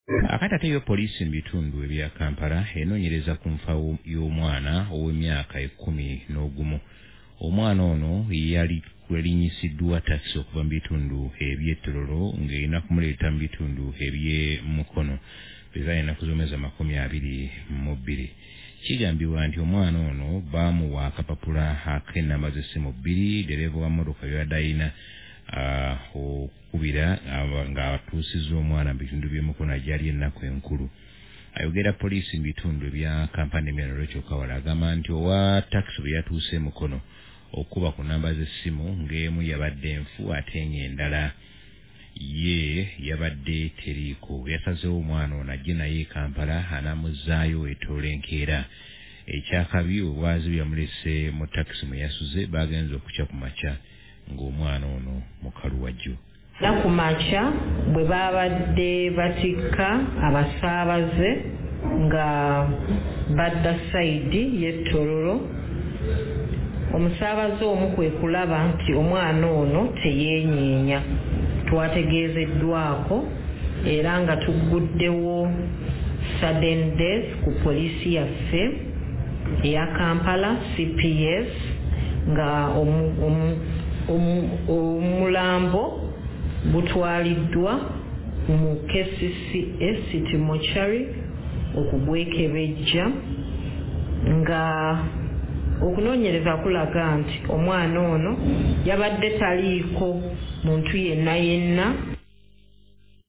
Akatata yo poliisi mu bitundu ebya Kampala enoonyereza ku nfa y'omwana ow'emyaka 11. Omwana ono yali kwelinyisiddwa takisi okuva mu bitundu eby'Ettololo ng'erina kumuleeta mu bitundu eby'e Mukono bwe ennaku z'omwezi 22. Kigambibwa nti omwana ono baamuwa akapapula ak'ennamba z'essimu 2 dereeva wa mmotoka by'abadde alina okukubira ng'atuusizza omwana mu bitundu by'e Mukono agyali ennaku enkulu. Ayogera poliisi mu bitundu ebya Kampala n'emirala Kawala agamba nti owa takisi bwe yatuuse Mukono okuba ku nnamba z'essimu ng'emu yabadde enfu ate ng'endala ye yabadde teriiko. Yasazeewo omwana ono ajje naye e Kampala anamuzzaayo Ettololo enkeera. Ekyakabi obwazi yamulese mu takisi mwe yasuze baagenze okukya ku makya ng'omwana ono mukalu wajjo. Ku makya bwe baabadde batikka abasaabaze nga badda sayidi y'Ettololo, omusaabaze omu kwe kulaba nti omwana ono teyeenyeenya. Twategeezeddwako era nga tugguddewo sudden death ku poliisi yaffe eya Kampala CPS nga omulambo butwaliddwa mu KCCA City Mortuary okugwekebejja, nga okunoonyereza kulaga nti omwana ono yabadde taliiko muntu yenna